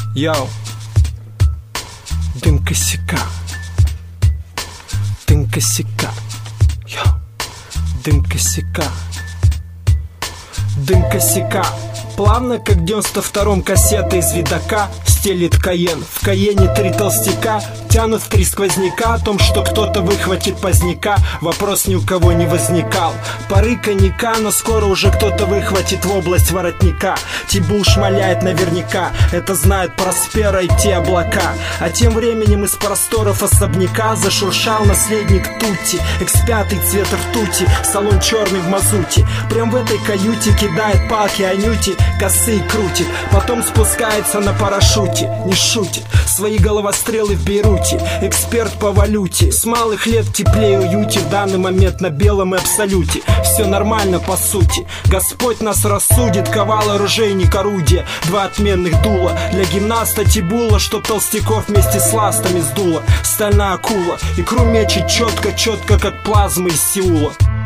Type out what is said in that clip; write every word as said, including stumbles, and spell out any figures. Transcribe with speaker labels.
Speaker 1: Йоу, дым косяка, дым косяка, йоу, дым косяка, дым косяка. Плавно, как в девяносто втором кассета из видака стелит Каен. В Каене три толстяка тянут в три сквозняка. О том, что кто-то выхватит поздняка, вопрос ни у кого не возникал. Пары коньяка, но скоро уже кто-то выхватит в область воротника. Тибул шмаляет наверняка, это знают Проспера и те облака. А тем временем из просторов особняка зашуршал наследник Тутти. Икс пять цвет ртути, салон черный в мазуте. Прям в этой каюте кидает палки Анюти, косы крутит, потом спускается на парашюте. Не шутит, свои головострелы в Бейруте. Эксперт по валюте, с малых лет теплее уюте. В данный момент на белом и абсолюте все нормально по сути. Господь нас рассудит, ковал оружейник орудия. Два отменных дула для гимнаста Тибула, чтоб толстяков вместе с ластами сдуло. Стальная акула, икру мечет четко, четко, как плазма из Сеула.